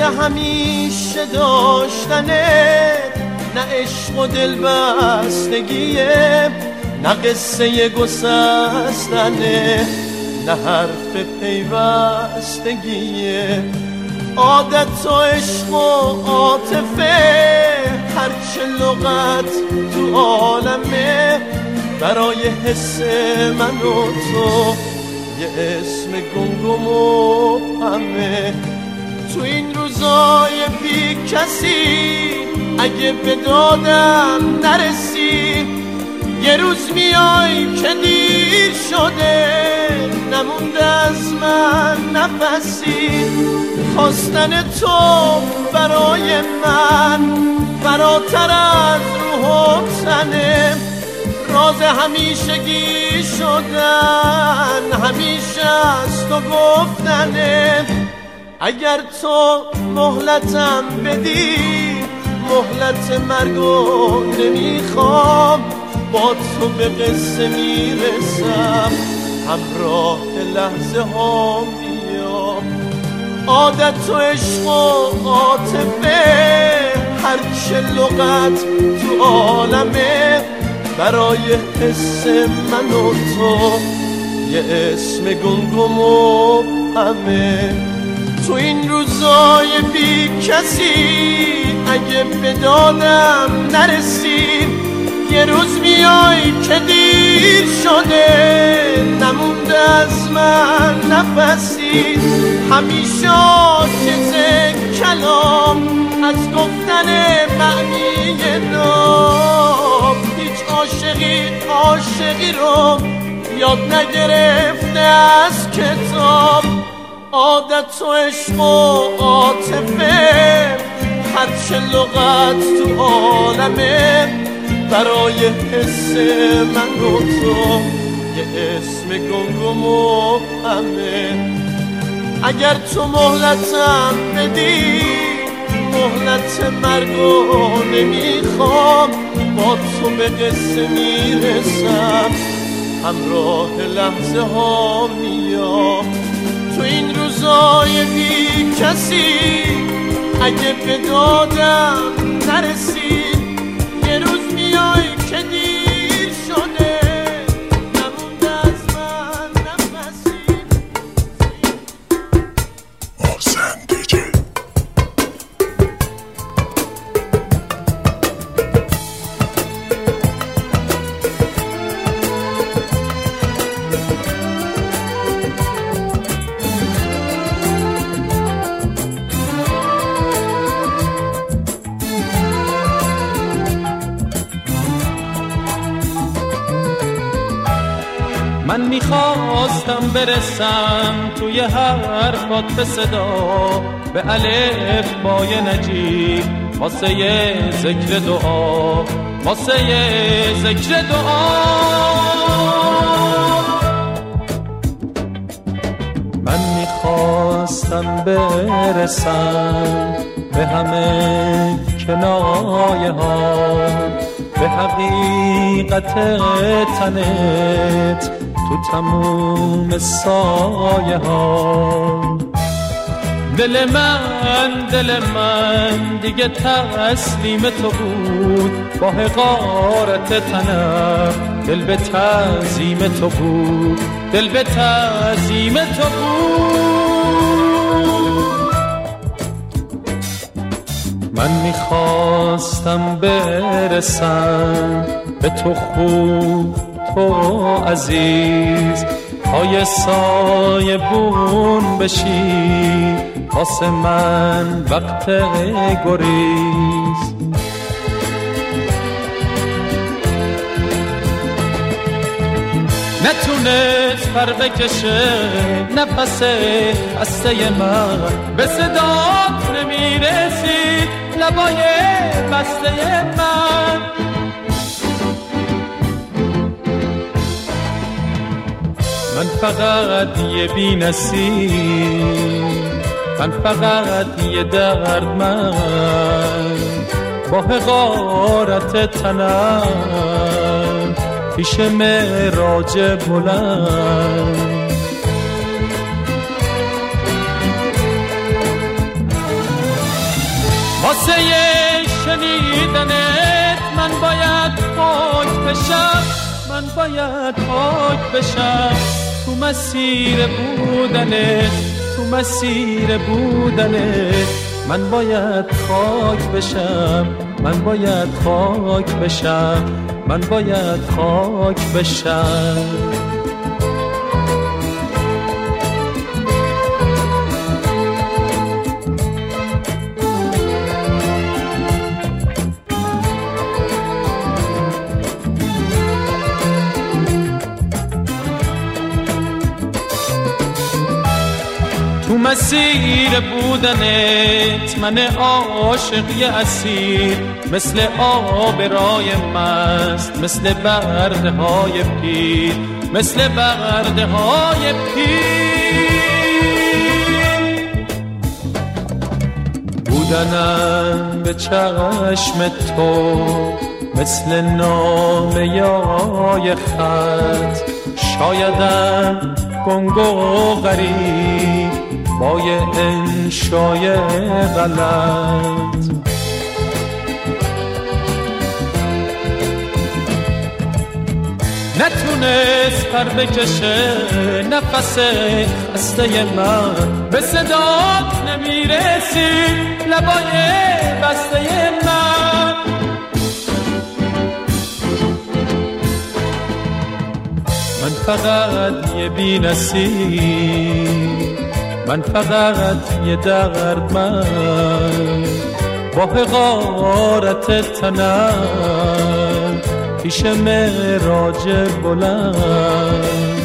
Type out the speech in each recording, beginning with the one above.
همیشه داشتنه، نه عشق و دل بستگیه، نه قصه گسستنه، نه حرف پیوستگیه. عادت و عشق و عاطفه، هرچه لغت تو عالمه، برای حس من و تو یه اسم گمگم و همه. تو این روزای بی کسی اگه به دادم نرسی، یه روز میای که دیر شده، نمونده از من نفسی. خواستن تو برای من فراتر از روح و تنه، راز همیشگی شدن همیشه از تو گفتنه. اگر تو مهلتم بدی، مهلت مرگو نمیخوام، با تو به قصه میرسم، همراه لحظه ها میام. عادت و عشق و عاطفه، هرچه لغت تو عالمه، برای حس من و تو یه اسم گمگم و همه. تو این روزای بی کسی اگه به دادم نرسی، یه روز میای که دیر شده، نمونده از من نفسی. همیشه عاجز کلام از گفتن معنی نام، هیچ عاشقی رو یاد نگرفته از کتاب. عادت و عشق و عاطفه، هرچه لغت تو عالمه، برای حس من و تو یه اسم گمگم و همه. اگر تو مهلتم بدی، مهلت مرگو نمیخوام، با تو به قصه میرسم، همراه لحظه ها میام. تو این روزای بی کسی اگه به دادم نرسی، یه روز میای که دیر شده، نمونده از من نفسی. محسن دیجی من میخواستم برسم توی حرفات به صدا، به الف بای نجیب، واسه ذکر دعا، واسه ذکر دعا. من میخواستم برسم به همه کنایه ها، به حقیقت تنت تو تموم سایه ها. دل من دیگه تسلیم تو بود، با حقارت تنم دل به تعظیم تو بود، دل به تعظیم تو بود. من میخواستم برسم به تو خوب، تو عزیز، پای سایبون بشی، واسه من وقت گریز. نتونست پر بکشه نفس خسته من، به صدات نمیرسید لبای بسته من. من فقط یه بی‌نصیب، من فقط یه دردمند، با حقارت تنم پیش معراج بلند. واسه شنیدنت من باید پاک بشم، من باید پاک بشم. تو مسیر بودنت، تو مسیر بودنت من باید خاک بشم، من باید خاک بشم، من باید خاک بشم. تو مسیر بودنت من عاشقی اسیر، مثل آب رای مست، مثل برده های پیر، مثل برده های پیر. بودنم به چشم تو مثل نامه یای خط، شایدم گنگ و غریب با یه انشای غلط. نتونست پر بکشه نفس خسته من، به صدات نمیرسید لبای بسته من. من فقط یه بی‌نصیب، من فقط یه دردمند با حقارت تنم پیش معراج بلند.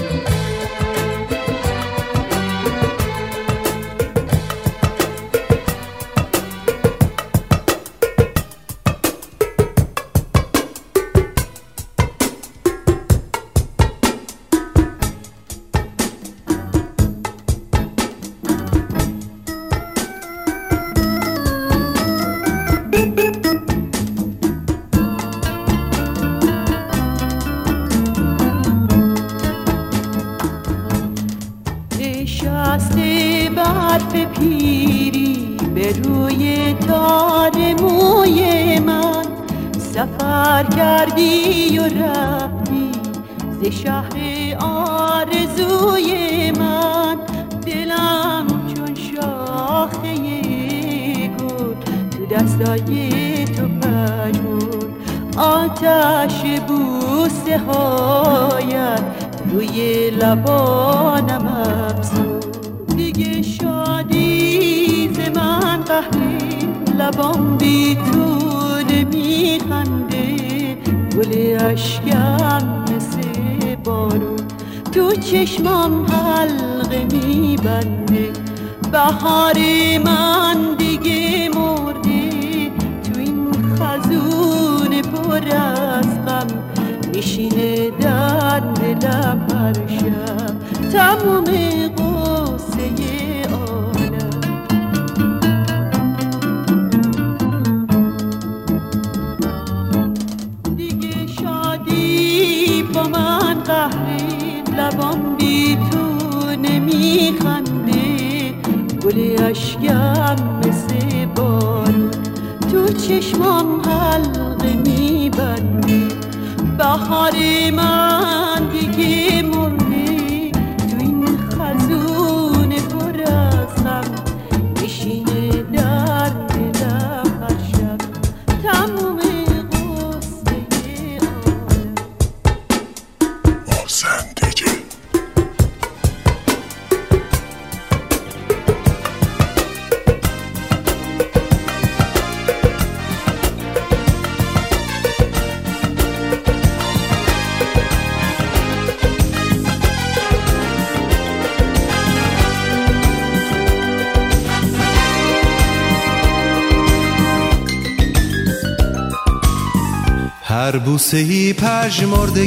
سفر کردی و رفتی ز شهر آرزوی من، دلم چون شاخه گل تو دستای تو پژمرد، آتش بوسه هایت روی لبانم افزود. دیگه شادی ز من قهری، لبام بی تو نمیخنده، گل اشکم مثل بارون تو چشمام حلقه میبنده. بهار من دیگه مرده، تو این خزون پر از غم میشینه در دلم هر شب تموم قصه عالم. دیگه شادی با من قهری، لبام بی تو نمیخنده، گل اشکم مثل بارون تو چشمام حلقه میبنده. بهار من دیگه مرده، تو این خزون پر از غم میشینه در دلم هر شب تموم قصه عالم. محسن دیجی. هر بوسه‌ای پژمرده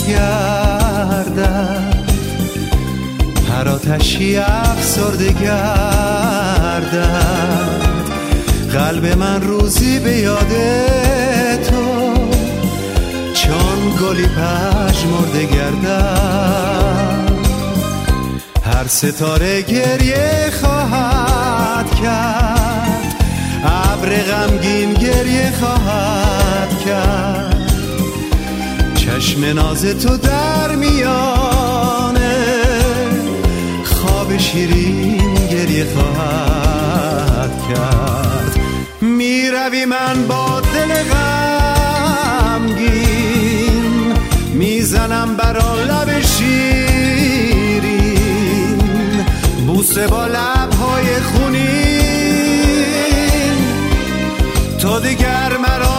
گردد، هر آتشی افسرده گردد. قلب من روزی به یاد تو چون گلی پژمرده گردد. هر ستاره گریه خواهد کرد ابر غمگین گریه خواهد کرد، چشم ناز تو در میانه خواب شیرین گریه خواهد کرد. میروی من با دل غمگین، میزنم برا لب شیرین، بوسه با لبهای خونین. تو دیگر مرا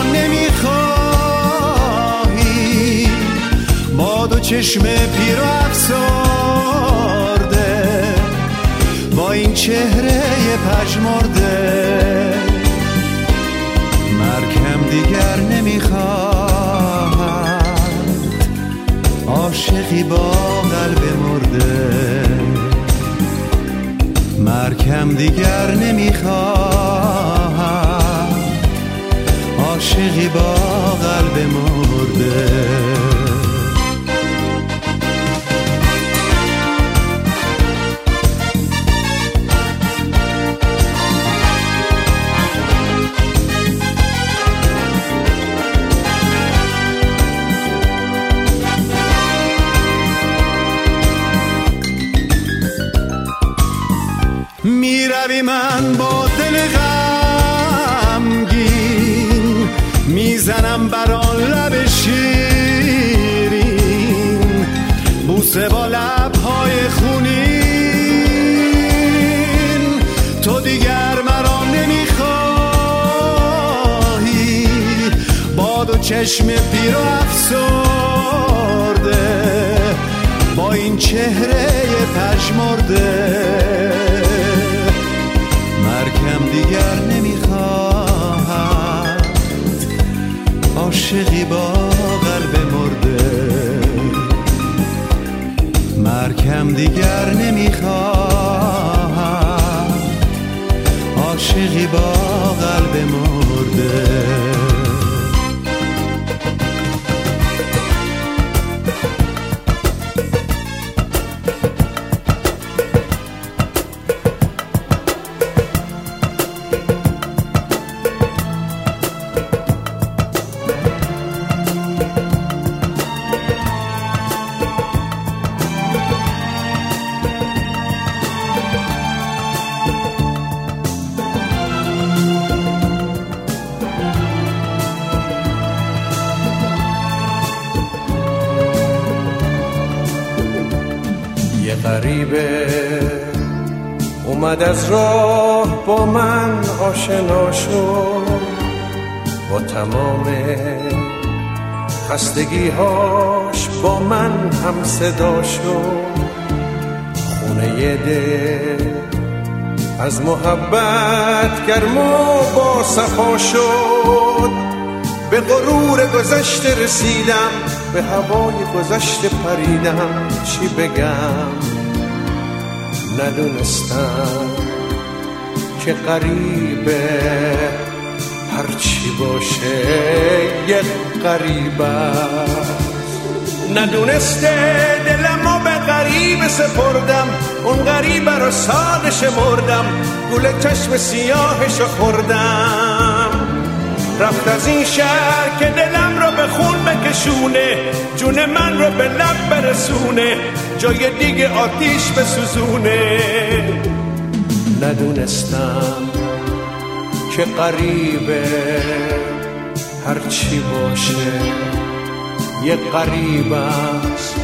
نمیخواهی، با دو چشم پیر و افسرده، با این چهره پژمرده، مرگم دیگر نمیخواهد، عاشقی با قلب مرده. مرگم دیگر نمیخواهد، عاشقی با قلب مرده. میروی من با دل غمگین، میزنم بر آن لب شیرین، بوسه با لبهای خونین. تو دیگر مرا نمیخواهی، با دو چشم پیر و افسرده، با این چهره پژمرده، مرگم دیگر نمیخواهد، عاشقی با قلب مرده. مرگم دیگر نمیخواهد، عاشقی با قلب مرده. غریبه اومد از راه با من آشنا شد، با تمام خستگی‌هاش با من هم صدا شد. خونه دل از محبت گرم و با صفا شد. به غرور گذشته رسیدم، به هوای گذشته پریدم. چی بگم ندونستم که غریبه هرچی باشه یک غریبه. ندونسته دلمو به غریبه سپردم، اون غریبه رو ساده شمردم، گل چشم سیاهشو خوردم. رفت از این شهر که دلم رو به خون بکشونه، جون من رو به لب برسونه، جای دیگه آتیش بسوزونه. ندونستم که غریبه هرچی باشه یه غریبه است.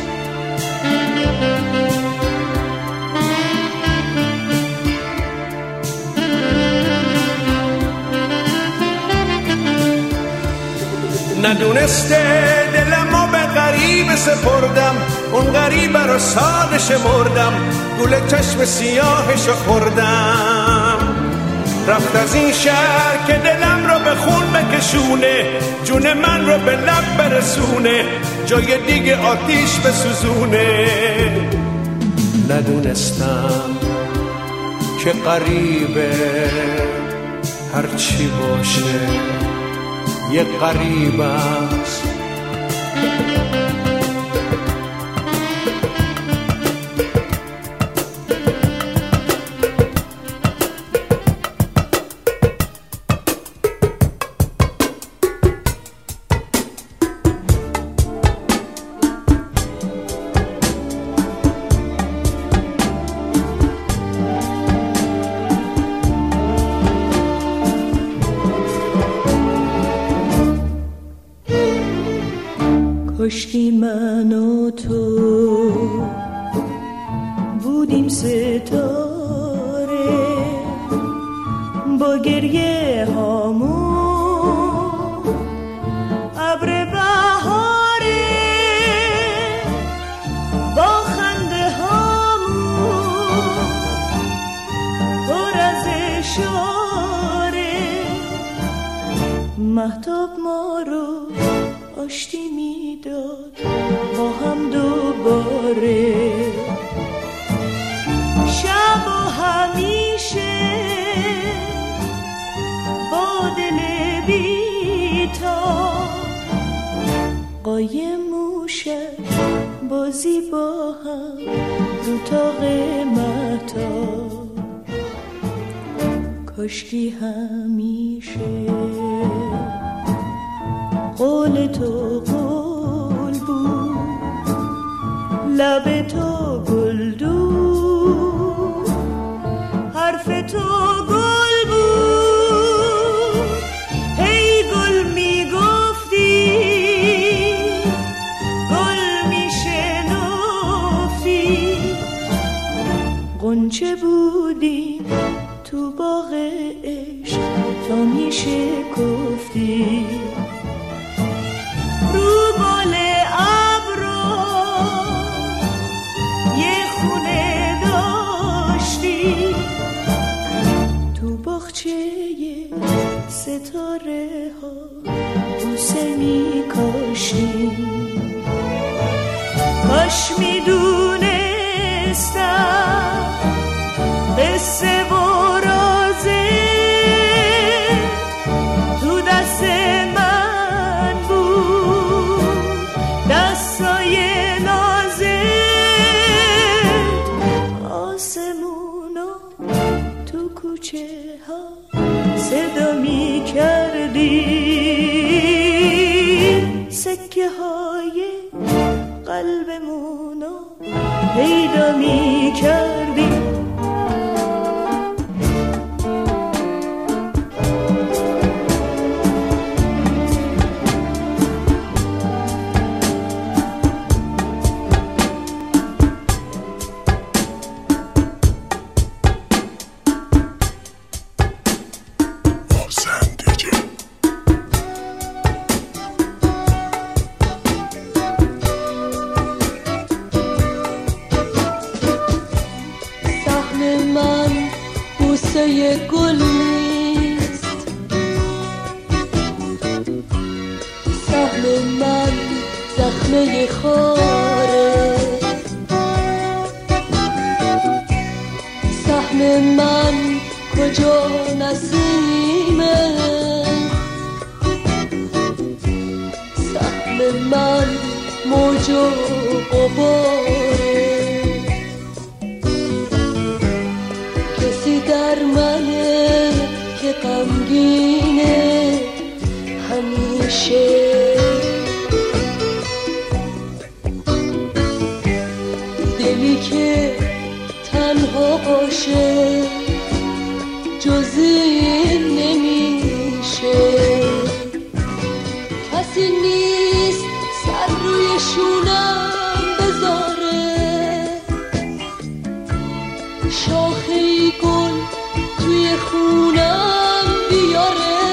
ندونسته دلمو به غریبه سپردم، اون غریبه رو ساده شمردم، گل چشم سیاهشو خوردم. رفت از این شهر که دلم رو به خون بکشونه، جون من رو به لب برسونه، جای دیگه آتیش بسوزونه. ندونستم که غریبه هرچی باشه یه غریبه است. کاشکی من و تو بودیم ستاره با گریه هامون ابر بهاره با خنده هامون پر از اشاره مهتاب ما رو آشتی میداد با هم دوباره شب و همیشه با دل بیتا قایم موشک بازی با هم رو تاق مهتاب کاشکی همیشه قول تو قول بود لب تو گلدون حرف تو گل بود هی گل میگفتی گل میشنفتی غنچه بودی تو باغ عشق تا میشکفتی رو بال ابرو یه خونه داشتی تو باغچه ستاره ها بوسه میکاشتی کاش میدونستم قصه و رازه تو دست من بود دستای نازت آسمونا تو کوچه ها صدا می کردی سکه های قلبمونو پیدا می کردی گل نیست سهم من زخمه خاره سهم من کجا نسیمه سهم من موج و غباره در منه که غمگینه همیشه دلی که تنها باشه جزی نمیشه کسی نیست سر روی شونم بذاره شاخه گل توی خونم بیاره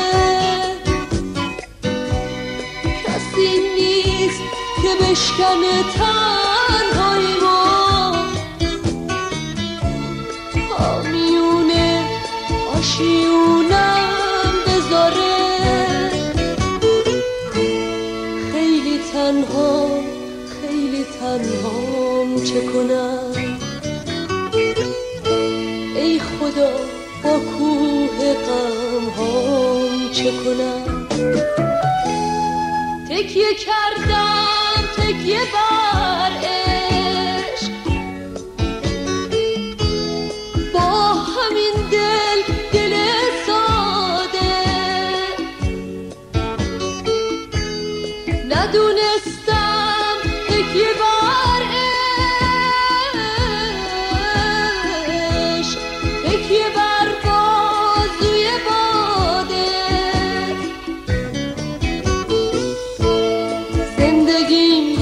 کسی نیست که بشکنه تنهایی ما آمیونه آشیونم بذاره خیلی تنهام چه کنم ای خدا با کوه غم هام چه کنم تکیه کردم تکیه بر عشق با همین دل ساده ندونستم تکیه بر عشق تکیه بر بازوی باده زندگیم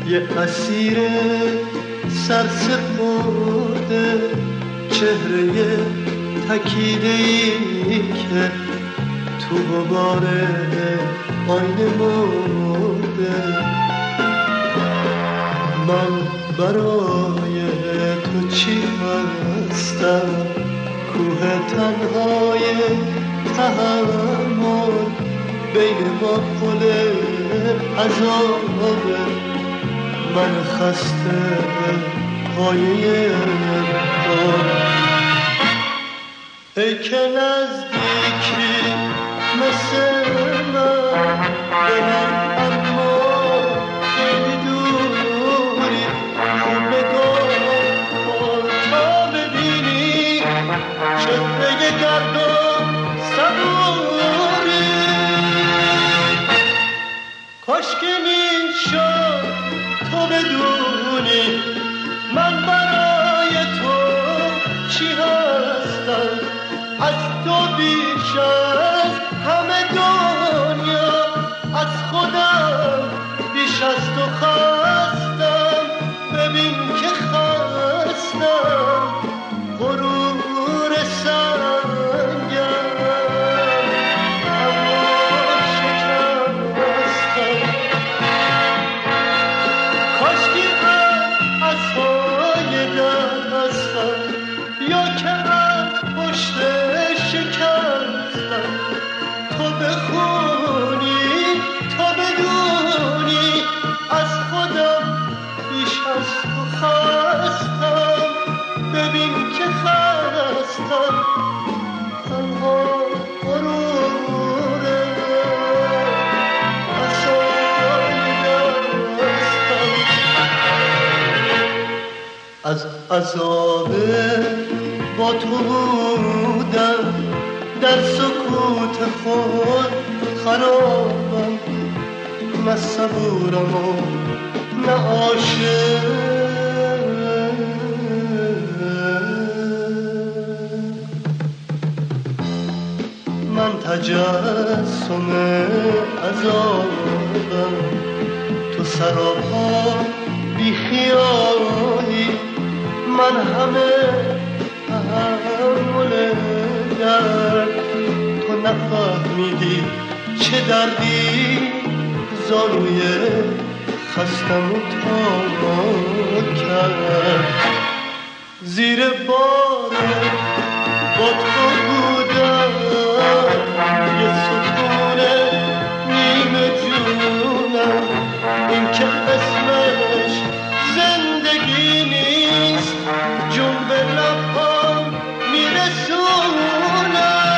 یه اسیر سرسپرده، چهره تکیده‌ای که تو غبار آینه مرده. من برای تو چی هستم؟ کوه تنهای تحمل، بین ما پل عذابه. من خسته پایه ای که نزدیکی مثل من به من، اما خیلی دوری. خوب نگاه کن تا ببینی چهره گرد و صبوری. کاش که میشد تو بدونی من برای تو چی هستم. از تو بیش از همه دنیا، از خودم بیش از تو خستم. ببین که خستم، غرور سنگم، اما شکستم. کاشکی از های دستم، یا که از پشت شکستم. تو بخونی تو بدونی از خودم بیش از تو خستم. ببین که خستم، تنها غروره عصای دستم. از عذاب با تو بودم، در سکوت خود خرابم. نه صبورم و نه عاشق. من تجسم عذابم، تو سراپا بی خیالی. من همه تحمل درد، تو نفهمیدی چه دردی. زانوی خستم و تا کرد، زیر بار با تو بودم. یه ستون نیمه جونم، این که اسمش زندگی نیست. جون به لبام میرسونم،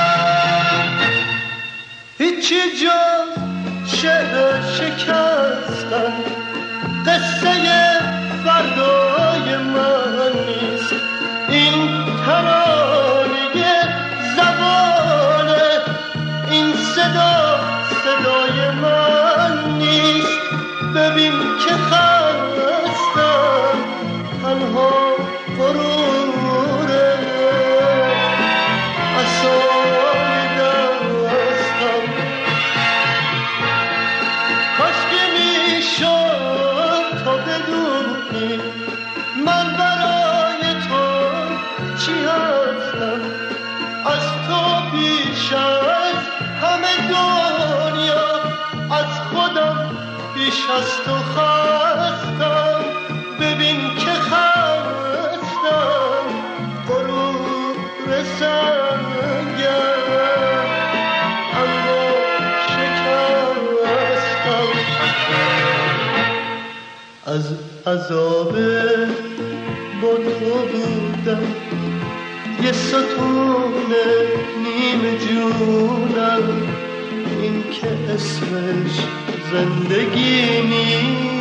هیچی جز شعر شکستن. قصه فردای من نیست، این ترانه زبانه. این صدا صدای من نیست. ببین که خستم، تنها غروره عصای دستم. کاش که میشد تا بدونی من برای تو چی هستم. از تو بیش از همه دنیا، از خودم بیش از تو خستم. ببین که خستم، غرور سنگم، اما شکستم. از عذاب با تو بودم، یه ستون نیمه جونم. این که اسمش زندگی نیست.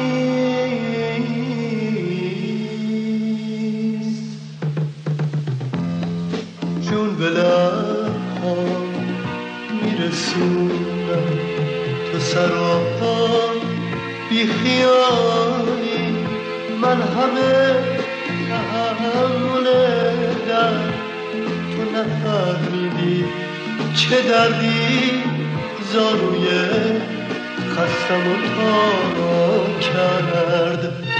جون به لب‌هام میرسونم، تو سراپا بی خیالی. من همه تحمل درد، تو نفهمیدی چه دردی. زانوی خستم و تا کرد